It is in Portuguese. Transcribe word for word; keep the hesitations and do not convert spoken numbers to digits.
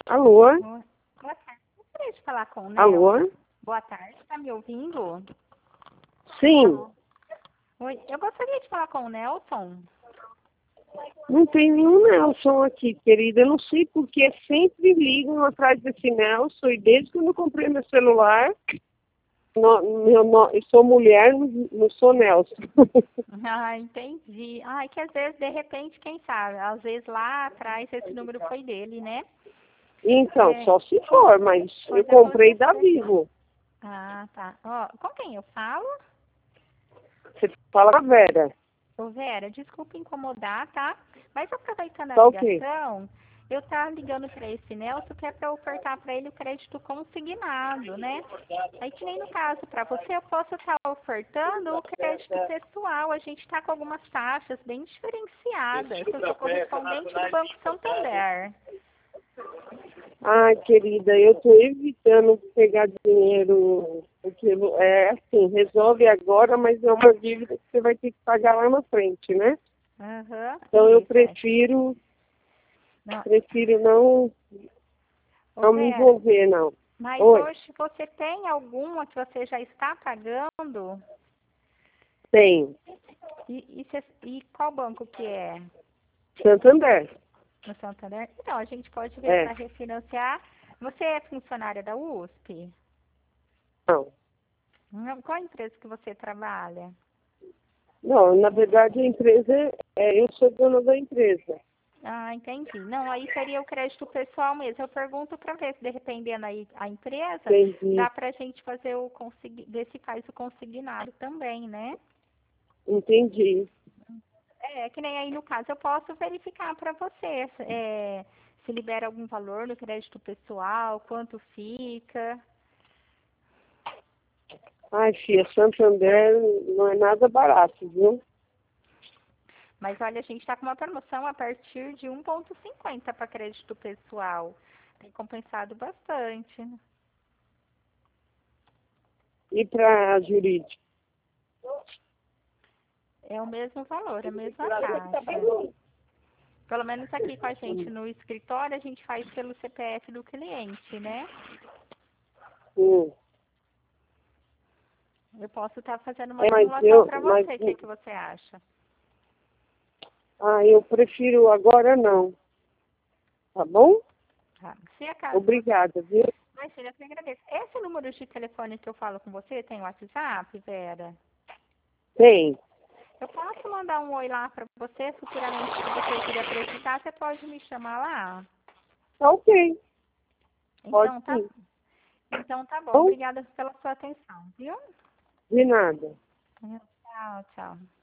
Alô? Boa boa tarde. Gostaria de falar com o Nelson. Alô? Boa tarde, está me ouvindo? Sim. Oi, eu gostaria de falar com o Nelson. Não tem nenhum Nelson aqui, querida. Eu não sei porque sempre ligam atrás desse Nelson. E desde que eu não comprei meu celular, no, meu, no, eu sou mulher, não, não sou Nelson. Ah, entendi. Ah, é que às vezes, de repente, quem sabe, às vezes lá atrás esse número foi dele, né? Então, É, só se for, mas eu pode comprei da acontecer. Vivo. Ah, tá. Ó, com quem eu falo? Você fala com a Vera. Ô, Vera, desculpa incomodar, tá? Mas aproveitando a Tá ok. ligação, eu tá ligando para esse Nelson que é para ofertar para ele o crédito consignado, né? Aí que nem no caso, para você eu posso estar ofertando o crédito pessoal. A gente está com algumas taxas bem diferenciadas. Eu sou correspondente do Banco Santander. Ai, querida, eu tô evitando pegar dinheiro, porque é assim, resolve agora, mas é uma dívida que você vai ter que pagar lá na frente, né? Aham, Então eu isso. É. prefiro, Não, prefiro não, ô não me Vera, envolver, não. mas Oi, hoje você tem alguma que você já está pagando? tenho. E, e, cê- e qual banco que é? Santander. No Santander? Então, a gente pode ver É, para refinanciar. Você é funcionária da U S P? não. Não, qual empresa que você trabalha? Não, na verdade a empresa, é, eu sou dona da empresa. Ah, entendi. Não, aí seria o crédito pessoal mesmo. Eu pergunto para ver se, dependendo aí a empresa, Entendi, dá para a gente fazer o consign... ver se faz o consignado também, né? entendi. É, que nem aí no caso eu posso verificar para você é, se libera algum valor no crédito pessoal, quanto fica. Ai, filha, Santander não é nada barato, viu? Mas olha, a gente está com uma promoção a partir de um vírgula cinquenta para crédito pessoal. Tem compensado bastante. E para jurídico? É o mesmo valor, a mesma taxa. Pelo menos aqui com a gente no escritório, a gente faz pelo C P F do cliente, né? Hum. Eu posso estar fazendo uma É, mas simulação eu, para mas, você. O que, que você acha? ah, eu prefiro agora não, tá bom? Tá. Se acaso você... Obrigada, viu? Mas, filha, eu te agradeço. Esse número de telefone que eu falo com você tem WhatsApp, Vera? Tem. Eu posso mandar um oi lá para você, futuramente, se você quiser precisar, você pode me chamar lá. Tá ok. Pode Então tá, sim. então tá bom. Bom, Obrigada pela sua atenção, viu? de nada. Tchau, tchau.